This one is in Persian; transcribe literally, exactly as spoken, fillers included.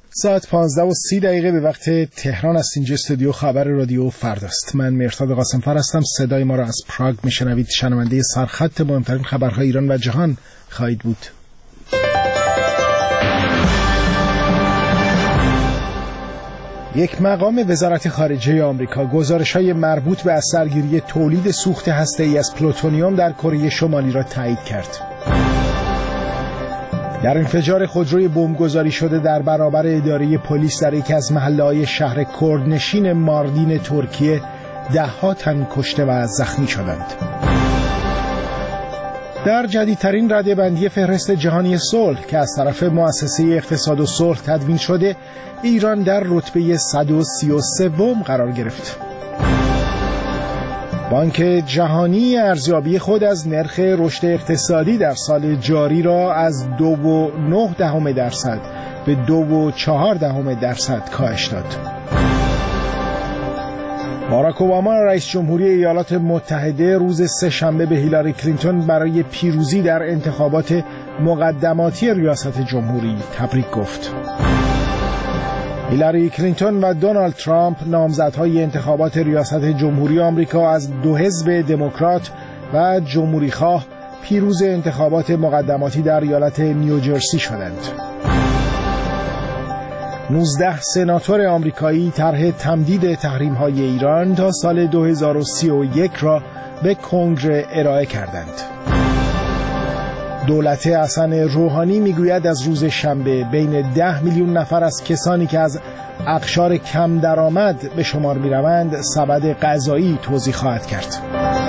ساعت پانزده و سی دقیقه به وقت تهران است. اینجا استودیو خبر رادیو فرداست. من مهرداد قاسم‌فر هستم. صدای ما را از پراگ میشنوید. شنونده سرخط مهمترین خبرهای ایران و جهان خواهید بود. یک مقام وزارت خارجه آمریکا گزارش‌های مربوط به اثرگیری تولید سوخت هسته‌ای از پلوتونیوم در کره شمالی را تایید کرد. در انفجار خودروی بمبگذاری شده در برابر اداره پلیس در یکی از محله‌های شهر کردنشین ماردین ترکیه ده‌ها تن کشته و زخمی شدند. در جدیدترین رده‌بندی فهرست جهانی صلح که از طرف مؤسسه اقتصاد و صلح تدوین شده، ایران در رتبه صد و سی و سه قرار گرفت. بانک جهانی ارزیابی خود از نرخ رشد اقتصادی در سال جاری را از دو و نه دهم درصد به دو و چهار دهم درصد کاهش داد. باراک اوباما رئیس جمهوری ایالات متحده روز سه‌شنبه به هیلاری کلینتون برای پیروزی در انتخابات مقدماتی ریاست جمهوری تبریک گفت. هیلاری کلینتون و دونالد ترامپ نامزدهای انتخابات ریاست جمهوری آمریکا از دو حزب دموکرات و جمهوریخواه پیروز انتخابات مقدماتی در ایالت نیوجرسی شدند. نوزده سناتور آمریکایی طرح تمدید تحریم‌های ایران تا سال دو هزار و سی و یک را به کنگره ارائه کردند. دولت حسن روحانی میگوید از روز شنبه بین ده میلیون نفر از کسانی که از اقشار کم درآمد به شمار میروند سبد غذایی توزیع خواهد کرد.